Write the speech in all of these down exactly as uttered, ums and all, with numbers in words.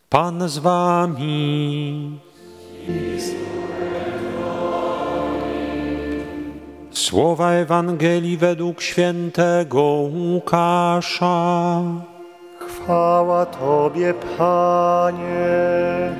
Pan z wami. Słowa Ewangelii według świętego Łukasza. Chwała Tobie, Panie.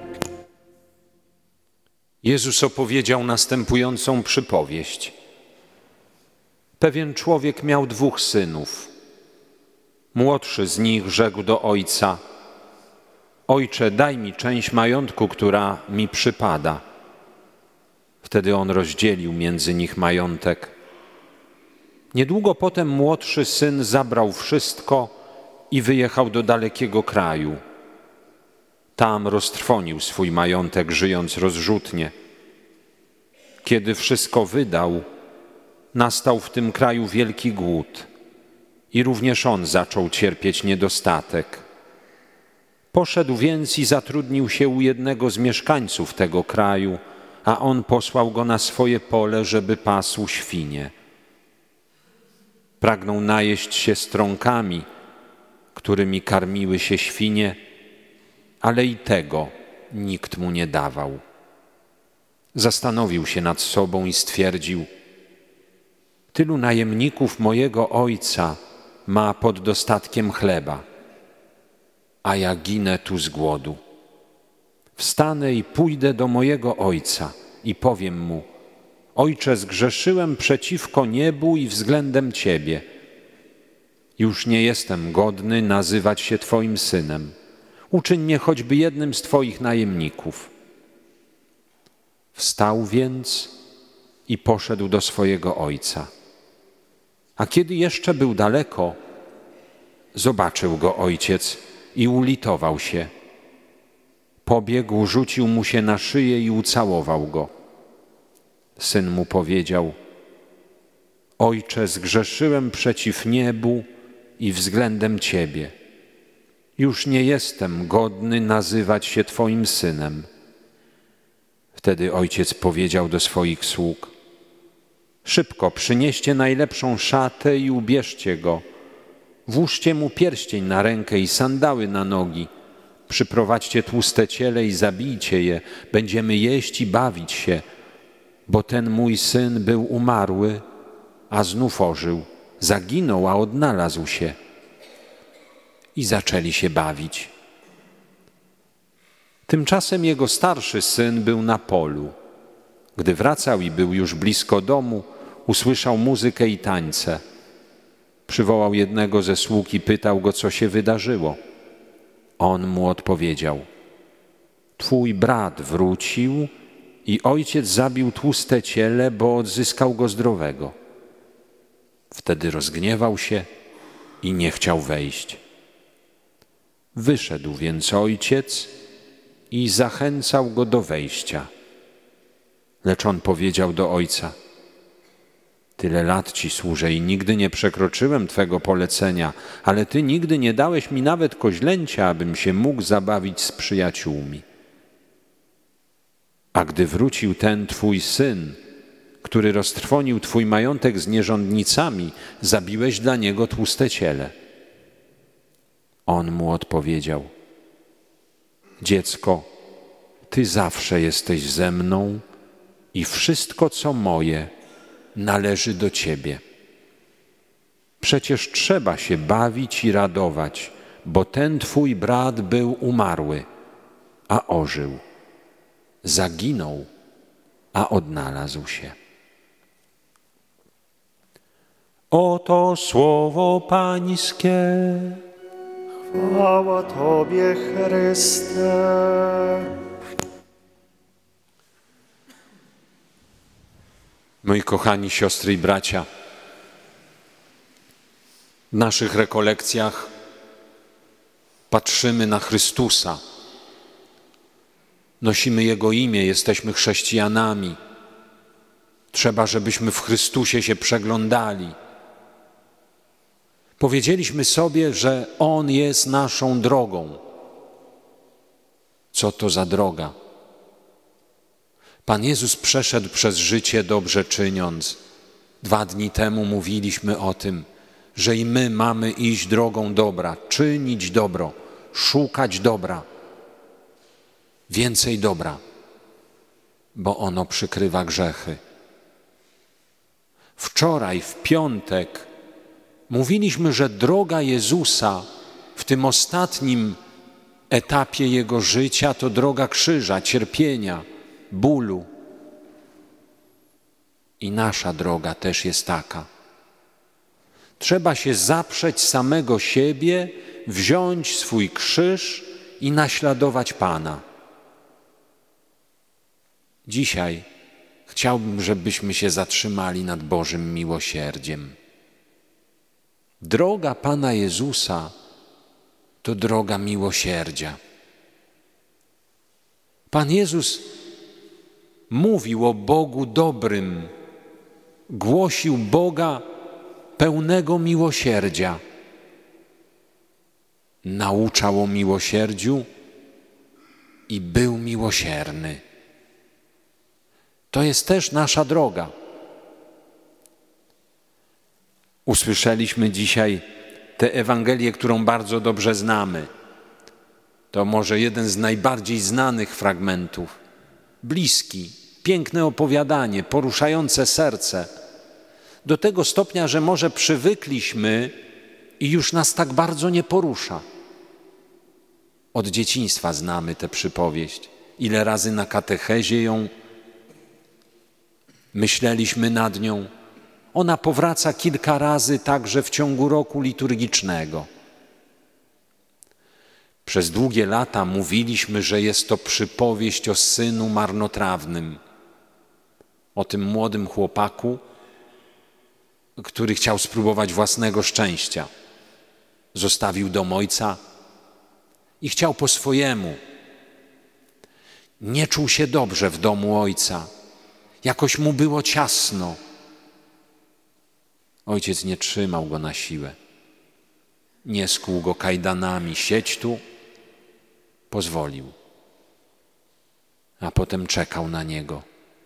Jezus opowiedział następującą przypowieść. Pewien człowiek miał dwóch synów. Młodszy z nich rzekł do ojca: Ojcze, daj mi część majątku, która mi przypada. Wtedy on rozdzielił między nich majątek. Niedługo potem młodszy syn zabrał wszystko i wyjechał do dalekiego kraju. Tam roztrwonił swój majątek, żyjąc rozrzutnie. Kiedy wszystko wydał, nastał w tym kraju wielki głód i również on zaczął cierpieć niedostatek. Poszedł więc i zatrudnił się u jednego z mieszkańców tego kraju, a on posłał go na swoje pole, żeby pasł świnie. Pragnął najeść się strąkami, którymi karmiły się świnie, ale i tego nikt mu nie dawał. Zastanowił się nad sobą i stwierdził: tylu najemników mojego ojca ma pod dostatkiem chleba, a ja ginę tu z głodu. Wstanę i pójdę do mojego ojca i powiem mu: Ojcze, zgrzeszyłem przeciwko niebu i względem Ciebie. Już nie jestem godny nazywać się Twoim synem. Uczyń mnie choćby jednym z Twoich najemników. Wstał więc i poszedł do swojego ojca. A kiedy jeszcze był daleko, zobaczył go ojciec i ulitował się. Pobiegł, rzucił mu się na szyję i ucałował go. Syn mu powiedział: Ojcze, zgrzeszyłem przeciw niebu i względem Ciebie. Już nie jestem godny nazywać się Twoim synem. Wtedy ojciec powiedział do swoich sług: Szybko przynieście najlepszą szatę i ubierzcie go. Włóżcie mu pierścień na rękę i sandały na nogi. Przyprowadźcie tłuste ciele i zabijcie je. Będziemy jeść i bawić się, bo ten mój syn był umarły, a znów ożył. Zaginął, a odnalazł się. I zaczęli się bawić. Tymczasem jego starszy syn był na polu. Gdy wracał i był już blisko domu, usłyszał muzykę i tańce. Przywołał jednego ze sług i pytał go, co się wydarzyło. On mu odpowiedział: Twój brat wrócił i ojciec zabił tłuste ciele, bo odzyskał go zdrowego. Wtedy rozgniewał się i nie chciał wejść. Wyszedł więc ojciec i zachęcał go do wejścia. Lecz on powiedział do ojca: Tyle lat Ci służę i nigdy nie przekroczyłem Twego polecenia, ale Ty nigdy nie dałeś mi nawet koźlęcia, abym się mógł zabawić z przyjaciółmi. A gdy wrócił ten Twój syn, który roztrwonił Twój majątek z nierządnicami, zabiłeś dla niego tłuste ciele. On mu odpowiedział: Dziecko, Ty zawsze jesteś ze mną i wszystko, co moje, należy do Ciebie. Przecież trzeba się bawić i radować, bo ten Twój brat był umarły, a ożył. Zaginął, a odnalazł się. Oto słowo Pańskie. Chwała Tobie, Chryste. Moi kochani siostry i bracia, w naszych rekolekcjach patrzymy na Chrystusa. Nosimy Jego imię, jesteśmy chrześcijanami. Trzeba, żebyśmy w Chrystusie się przeglądali. Powiedzieliśmy sobie, że On jest naszą drogą. Co to za droga? Pan Jezus przeszedł przez życie dobrze czyniąc. Dwa dni temu mówiliśmy o tym, że i my mamy iść drogą dobra, czynić dobro, szukać dobra, więcej dobra, bo ono przykrywa grzechy. Wczoraj, w piątek, mówiliśmy, że droga Jezusa w tym ostatnim etapie Jego życia to droga krzyża, cierpienia, bólu. I nasza droga też jest taka. Trzeba się zaprzeć samego siebie, wziąć swój krzyż i naśladować Pana. Dzisiaj chciałbym, żebyśmy się zatrzymali nad Bożym miłosierdziem. Droga Pana Jezusa to droga miłosierdzia. Pan Jezus mówił o Bogu dobrym, głosił Boga pełnego miłosierdzia. Nauczał o miłosierdziu i był miłosierny. To jest też nasza droga. Usłyszeliśmy dzisiaj tę Ewangelię, którą bardzo dobrze znamy. To może jeden z najbardziej znanych fragmentów. Bliski, piękne opowiadanie, poruszające serce. Do tego stopnia, że może przywykliśmy i już nas tak bardzo nie porusza. Od dzieciństwa znamy tę przypowieść. Ile razy na katechezie ją myśleliśmy nad nią. Ona powraca kilka razy także w ciągu roku liturgicznego. Przez długie lata mówiliśmy, że jest to przypowieść o synu marnotrawnym. O tym młodym chłopaku, który chciał spróbować własnego szczęścia. Zostawił dom ojca i chciał po swojemu. Nie czuł się dobrze w domu ojca. Jakoś mu było ciasno. Ojciec nie trzymał go na siłę. Nie skłuł go kajdanami. Siedź tu. Pozwolił. A potem czekał na niego.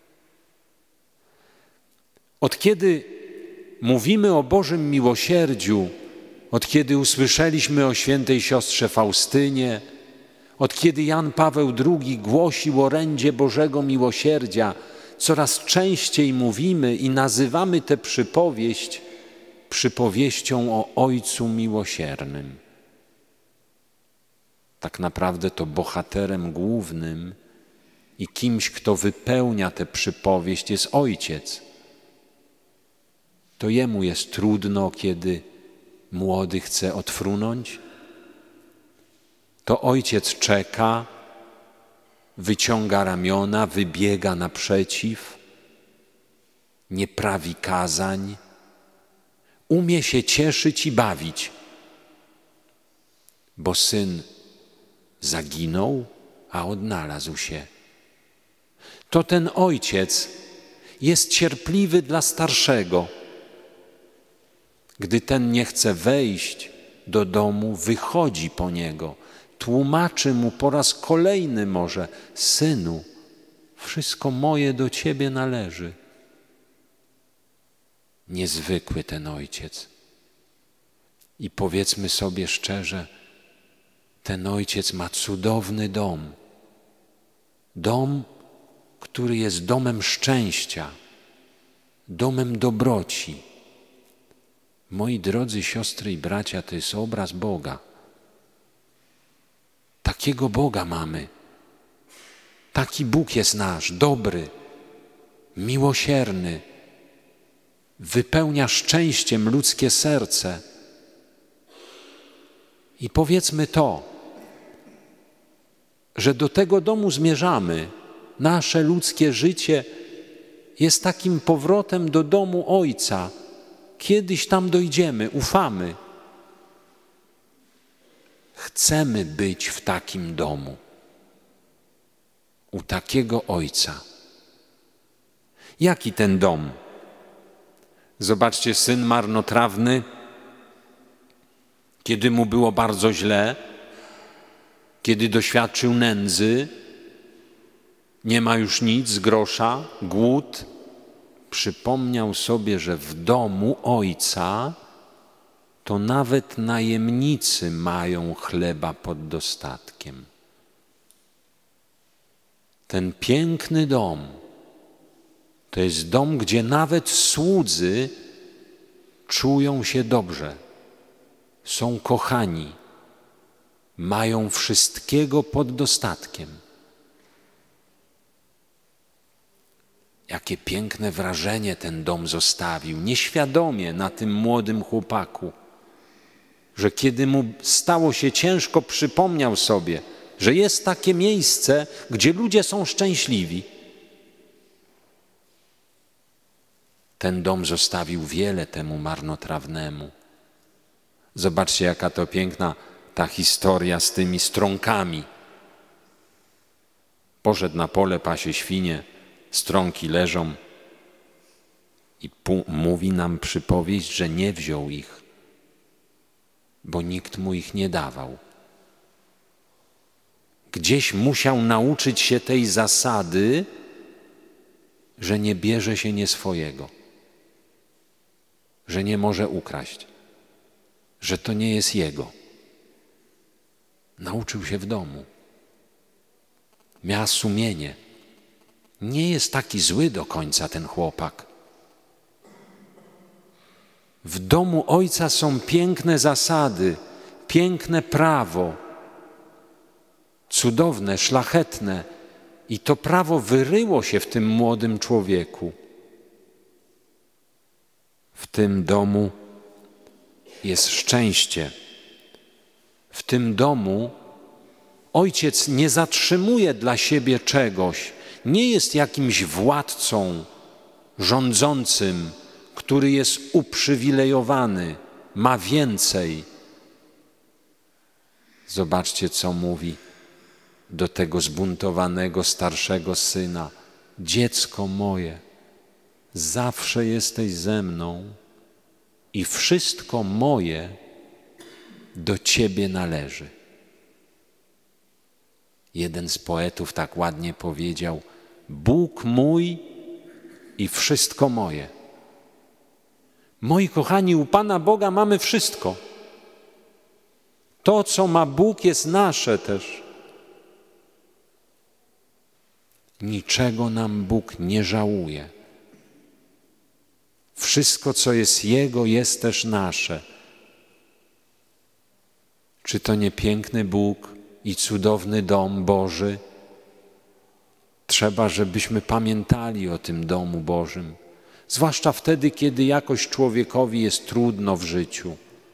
Od kiedy mówimy o Bożym miłosierdziu, od kiedy usłyszeliśmy o świętej siostrze Faustynie, od kiedy Jan Paweł drugi głosił orędzie Bożego miłosierdzia, coraz częściej mówimy i nazywamy tę przypowieść przypowieścią o Ojcu Miłosiernym. Tak naprawdę to bohaterem głównym i kimś, kto wypełnia tę przypowieść, jest Ojciec. To Jemu jest trudno, kiedy młody chce odfrunąć. To Ojciec czeka, wyciąga ramiona, wybiega naprzeciw, nie prawi kazań, umie się cieszyć i bawić, bo syn zaginął, a odnalazł się. To ten Ojciec jest cierpliwy dla starszego. Gdy ten nie chce wejść do domu, wychodzi po niego, tłumaczy mu po raz kolejny może: synu, wszystko moje do ciebie należy. Niezwykły ten Ojciec. I powiedzmy sobie szczerze, ten Ojciec ma cudowny dom. Dom, który jest domem szczęścia, domem dobroci. Moi drodzy siostry i bracia, to jest obraz Boga. Takiego Boga mamy. Taki Bóg jest nasz, dobry, miłosierny. Wypełnia szczęściem ludzkie serce. I powiedzmy to, że do tego domu zmierzamy. Nasze ludzkie życie jest takim powrotem do domu Ojca. Kiedyś tam dojdziemy, ufamy. Chcemy być w takim domu, u takiego Ojca. Jaki ten dom? Zobaczcie, syn marnotrawny, kiedy mu było bardzo źle, kiedy doświadczył nędzy, nie ma już nic, grosza, głód, przypomniał sobie, że w domu Ojca to nawet najemnicy mają chleba pod dostatkiem. ten piękny dom to jest dom, gdzie nawet słudzy czują się dobrze, są kochani, mają wszystkiego pod dostatkiem. Jakie piękne wrażenie ten dom zostawił, nieświadomie na tym młodym chłopaku, że kiedy mu stało się ciężko, przypomniał sobie, że jest takie miejsce, gdzie ludzie są szczęśliwi. Ten dom zostawił wiele temu marnotrawnemu. Zobaczcie, jaka to piękna ta historia z tymi strąkami. Poszedł na pole, pasie świnie, strąki leżą i mówi nam przypowieść, że nie wziął ich, bo nikt mu ich nie dawał. Gdzieś musiał nauczyć się tej zasady, że nie bierze się nie swojego, że nie może ukraść, że to nie jest jego. Nauczył się w domu. Miał sumienie. Nie jest taki zły do końca ten chłopak. W domu ojca są piękne zasady, piękne prawo, cudowne, szlachetne. I to prawo wyryło się w tym młodym człowieku. W tym domu jest szczęście. W tym domu ojciec nie zatrzymuje dla siebie czegoś, nie jest jakimś władcą, rządzącym, który jest uprzywilejowany, ma więcej. Zobaczcie, co mówi do tego zbuntowanego starszego syna. Dziecko moje, zawsze jesteś ze mną i wszystko moje do Ciebie należy. Jeden z poetów tak ładnie powiedział: Bóg mój i wszystko moje. Moi kochani, u Pana Boga mamy wszystko. To, co ma Bóg, jest nasze też. Niczego nam Bóg nie żałuje. Wszystko, co jest Jego, jest też nasze. Czy to nie piękny Bóg i cudowny dom Boży? Trzeba, żebyśmy pamiętali o tym domu Bożym, zwłaszcza wtedy, kiedy jakoś człowiekowi jest trudno w życiu.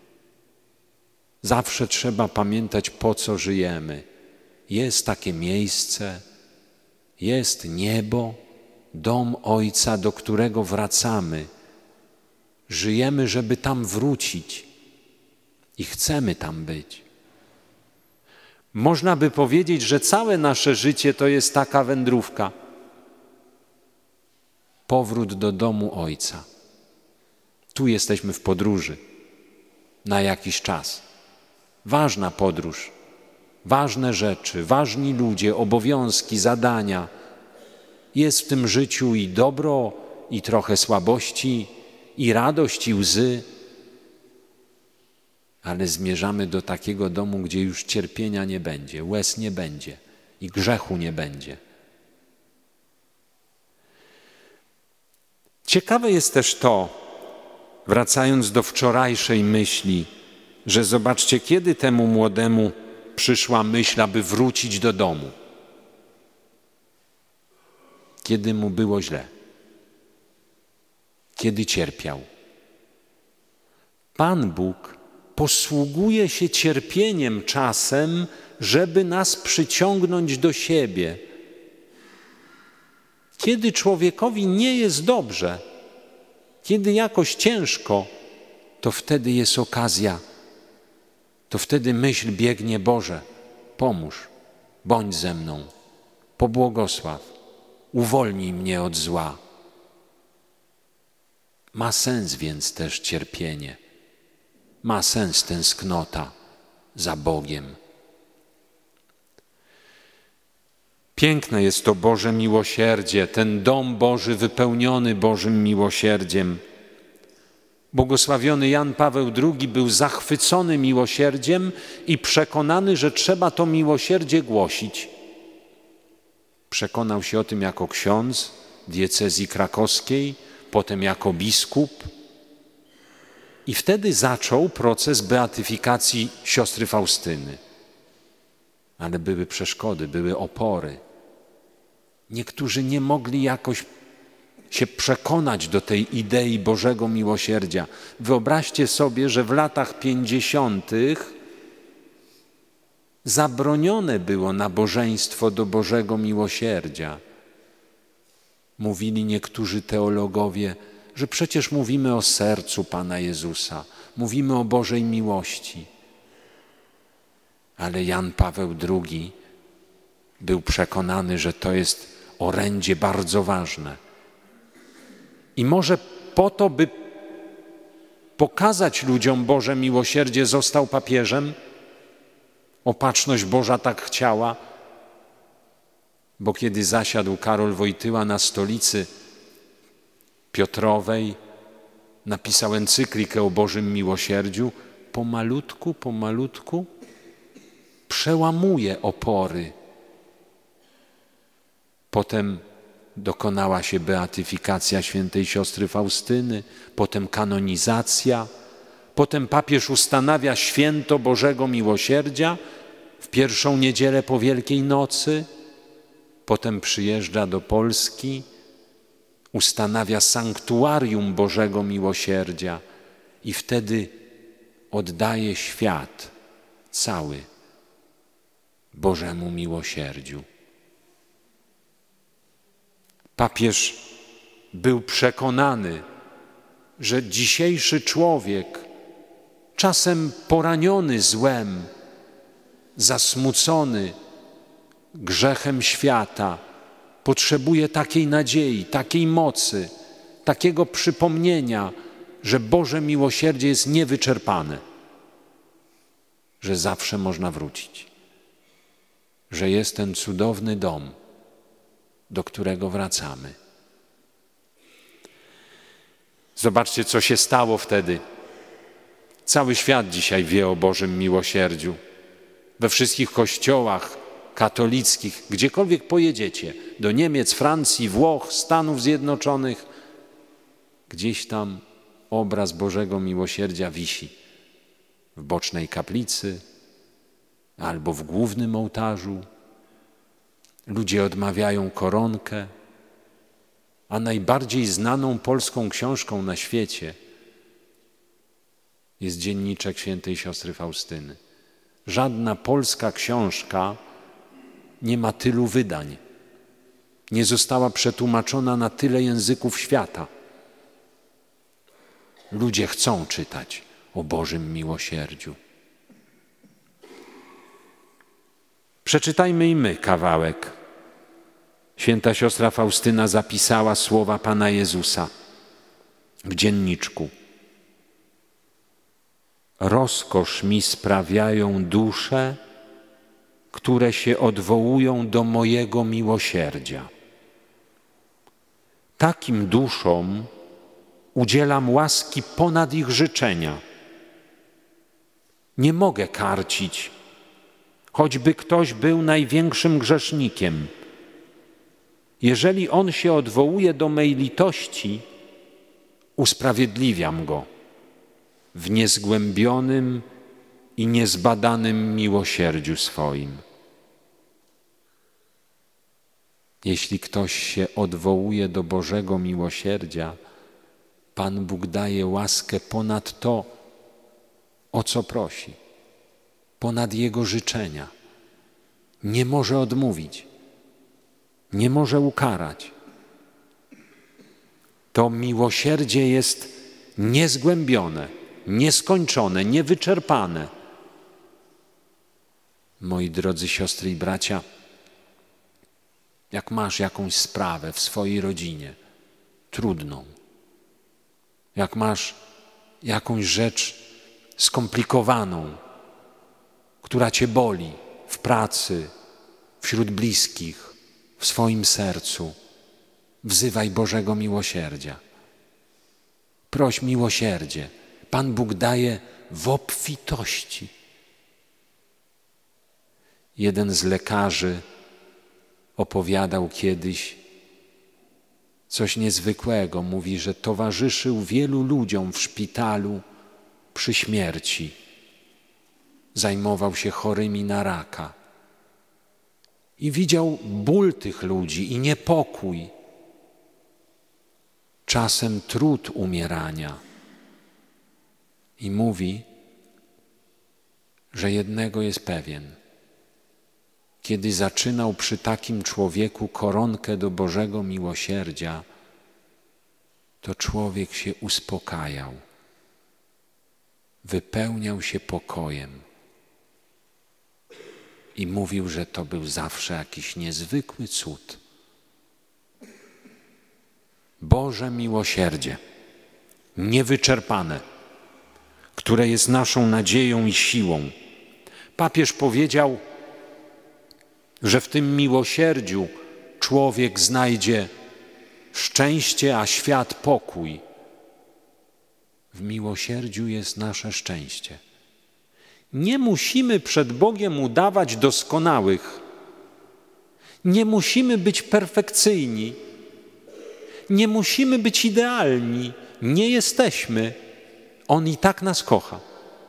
Zawsze trzeba pamiętać, po co żyjemy. Jest takie miejsce, jest niebo, dom Ojca, do którego wracamy. Żyjemy, żeby tam wrócić i chcemy tam być. Można by powiedzieć, że całe nasze życie to jest taka wędrówka. Powrót do domu Ojca. Tu jesteśmy w podróży na jakiś czas. Ważna podróż, ważne rzeczy, ważni ludzie, obowiązki, zadania. Jest w tym życiu i dobro, i trochę słabości, i radość, i łzy. Ale zmierzamy do takiego domu, gdzie już cierpienia nie będzie, łez nie będzie i grzechu nie będzie. Ciekawe jest też to, wracając do wczorajszej myśli, że zobaczcie, kiedy temu młodemu przyszła myśl, aby wrócić do domu. Kiedy mu było źle. Kiedy cierpiał. Pan Bóg posługuje się cierpieniem czasem, żeby nas przyciągnąć do siebie. Kiedy człowiekowi nie jest dobrze, kiedy jakoś ciężko, to wtedy jest okazja, to wtedy myśl biegnie: Boże, pomóż, bądź ze mną, pobłogosław, uwolnij mnie od zła. Ma sens więc też cierpienie. Ma sens tęsknota za Bogiem. Piękne jest to Boże miłosierdzie, ten dom Boży wypełniony Bożym miłosierdziem. Błogosławiony Jan Paweł drugi był zachwycony miłosierdziem i przekonany, że trzeba to miłosierdzie głosić. Przekonał się o tym jako ksiądz diecezji krakowskiej, potem jako biskup. I wtedy zaczął proces beatyfikacji siostry Faustyny. Ale były przeszkody, były opory. Niektórzy nie mogli jakoś się przekonać do tej idei Bożego miłosierdzia. Wyobraźcie sobie, że w latach pięćdziesiątych zabronione było nabożeństwo do Bożego miłosierdzia. Mówili niektórzy teologowie, że przecież mówimy o sercu Pana Jezusa, mówimy o Bożej miłości. Ale Jan Paweł drugi był przekonany, że to jest orędzie bardzo ważne. I może po to, by pokazać ludziom Boże miłosierdzie, został papieżem. Opatrzność Boża tak chciała, bo kiedy zasiadł Karol Wojtyła na stolicy Piotrowej, napisał encyklikę o Bożym miłosierdziu, pomalutku, pomalutku przełamuje opory. Potem dokonała się beatyfikacja świętej siostry Faustyny, potem kanonizacja, potem papież ustanawia święto Bożego Miłosierdzia w pierwszą niedzielę po Wielkiej Nocy, potem przyjeżdża do Polski, ustanawia sanktuarium Bożego Miłosierdzia i wtedy oddaje świat cały Bożemu miłosierdziu. Papież był przekonany, że dzisiejszy człowiek, czasem poraniony złem, zasmucony grzechem świata, potrzebuje takiej nadziei, takiej mocy, takiego przypomnienia, że Boże miłosierdzie jest niewyczerpane, że zawsze można wrócić, że jest ten cudowny dom, do którego wracamy. Zobaczcie, co się stało wtedy. Cały świat dzisiaj wie o Bożym miłosierdziu. We wszystkich kościołach katolickich, gdziekolwiek pojedziecie, do Niemiec, Francji, Włoch, Stanów Zjednoczonych, gdzieś tam obraz Bożego miłosierdzia wisi. W bocznej kaplicy albo w głównym ołtarzu. Ludzie odmawiają koronkę, a najbardziej znaną polską książką na świecie jest dzienniczek świętej siostry Faustyny. Żadna polska książka nie ma tylu wydań. Nie została przetłumaczona na tyle języków świata. Ludzie chcą czytać o Bożym miłosierdziu. Przeczytajmy i my kawałek. Święta siostra Faustyna zapisała słowa Pana Jezusa w dzienniczku. Rozkosz mi sprawiają dusze, które się odwołują do mojego miłosierdzia. Takim duszom udzielam łaski ponad ich życzenia. Nie mogę karcić, choćby ktoś był największym grzesznikiem. Jeżeli on się odwołuje do mej litości, usprawiedliwiam go w niezgłębionym i niezbadanym miłosierdziu swoim. Jeśli ktoś się odwołuje do Bożego miłosierdzia, Pan Bóg daje łaskę ponad to, o co prosi, ponad jego życzenia. Nie może odmówić, nie może ukarać. To miłosierdzie jest niezgłębione, nieskończone, niewyczerpane. Moi drodzy siostry i bracia, jak masz jakąś sprawę w swojej rodzinie, trudną, jak masz jakąś rzecz skomplikowaną, która cię boli w pracy, wśród bliskich, w swoim sercu, wzywaj Bożego miłosierdzia. Proś miłosierdzie. Pan Bóg daje w obfitości. Jeden z lekarzy opowiadał kiedyś coś niezwykłego. Mówi, że towarzyszył wielu ludziom w szpitalu przy śmierci. Zajmował się chorymi na raka. I widział ból tych ludzi i niepokój. Czasem trud umierania. I mówi, że jednego jest pewien. Kiedy zaczynał przy takim człowieku koronkę do Bożego miłosierdzia, to człowiek się uspokajał, wypełniał się pokojem i mówił, że to był zawsze jakiś niezwykły cud. Boże miłosierdzie, niewyczerpane, które jest naszą nadzieją i siłą. Papież powiedział, że w tym miłosierdziu człowiek znajdzie szczęście, a świat pokój. W miłosierdziu jest nasze szczęście. Nie musimy przed Bogiem udawać doskonałych. Nie musimy być perfekcyjni. Nie musimy być idealni. Nie jesteśmy. On i tak nas kocha.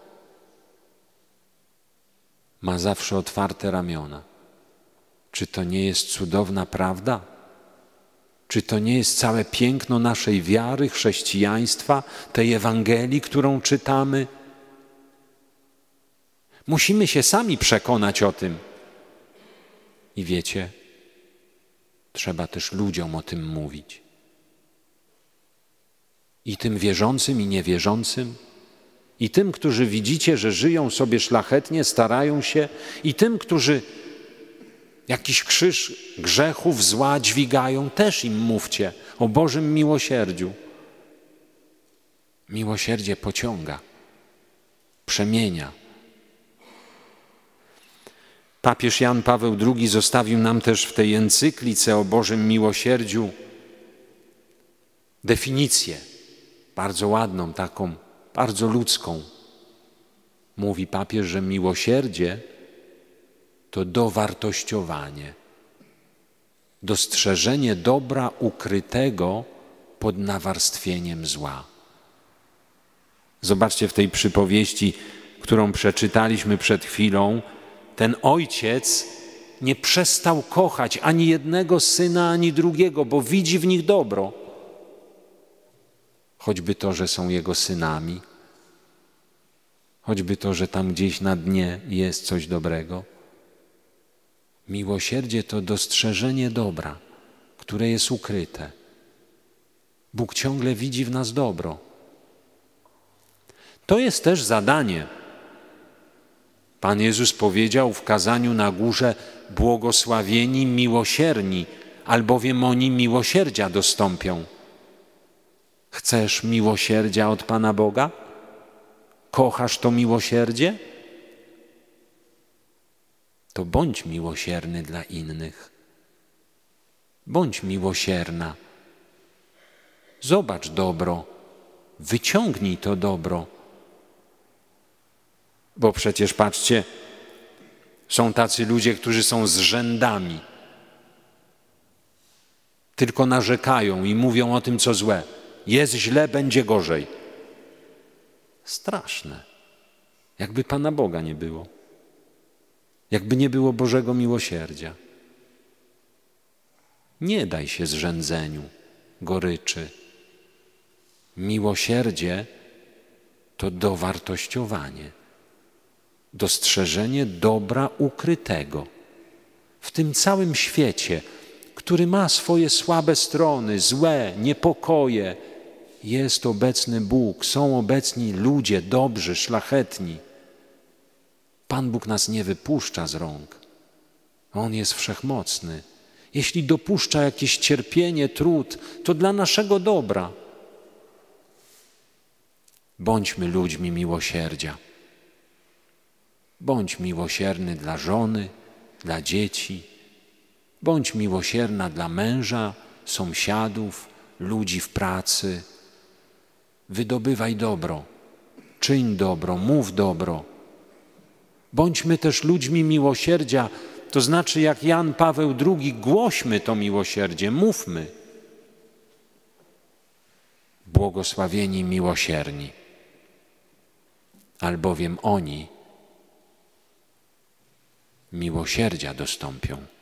Ma zawsze otwarte ramiona. Czy to nie jest cudowna prawda? Czy to nie jest całe piękno naszej wiary, chrześcijaństwa, tej Ewangelii, którą czytamy? Musimy się sami przekonać o tym. I wiecie, trzeba też ludziom o tym mówić. I tym wierzącym, i niewierzącym, i tym, którzy widzicie, że żyją sobie szlachetnie, starają się, i tym, którzy jakiś krzyż grzechów, zła dźwigają, też im mówcie o Bożym miłosierdziu. Miłosierdzie pociąga, przemienia. Papież Jan Paweł drugi zostawił nam też w tej encyklice o Bożym miłosierdziu definicję, bardzo ładną, taką, bardzo ludzką. Mówi papież, że miłosierdzie to dowartościowanie, dostrzeżenie dobra ukrytego pod nawarstwieniem zła. Zobaczcie w tej przypowieści, którą przeczytaliśmy przed chwilą, ten ojciec nie przestał kochać ani jednego syna, ani drugiego, bo widzi w nich dobro. Choćby to, że są jego synami, choćby to, że tam gdzieś na dnie jest coś dobrego. Miłosierdzie to dostrzeżenie dobra, które jest ukryte. Bóg ciągle widzi w nas dobro. To jest też zadanie. Pan Jezus powiedział w kazaniu na górze: błogosławieni miłosierni, albowiem oni miłosierdzia dostąpią. Chcesz miłosierdzia od Pana Boga? Kochasz to miłosierdzie? To bądź miłosierny dla innych. Bądź miłosierna. Zobacz dobro. Wyciągnij to dobro. Bo przecież patrzcie, są tacy ludzie, którzy są zrzędami. Tylko narzekają i mówią o tym, co złe. Jest źle, będzie gorzej. Straszne. Jakby Pana Boga nie było. Jakby nie było Bożego miłosierdzia. Nie daj się zrzędzeniu, goryczy. Miłosierdzie to dowartościowanie, dostrzeżenie dobra ukrytego w tym całym świecie, który ma swoje słabe strony, złe, niepokoje. Jest obecny Bóg, są obecni ludzie dobrzy, szlachetni. Pan Bóg nas nie wypuszcza z rąk. On jest wszechmocny. Jeśli dopuszcza jakieś cierpienie, trud, to dla naszego dobra. Bądźmy ludźmi miłosierdzia. Bądź miłosierny dla żony, dla dzieci. Bądź miłosierna dla męża, sąsiadów, ludzi w pracy. Wydobywaj dobro, czyń dobro, mów dobro. Bądźmy też ludźmi miłosierdzia To znaczy, jak Jan Paweł drugi, głośmy to miłosierdzie, mówmy. Błogosławieni miłosierni, albowiem oni miłosierdzia dostąpią.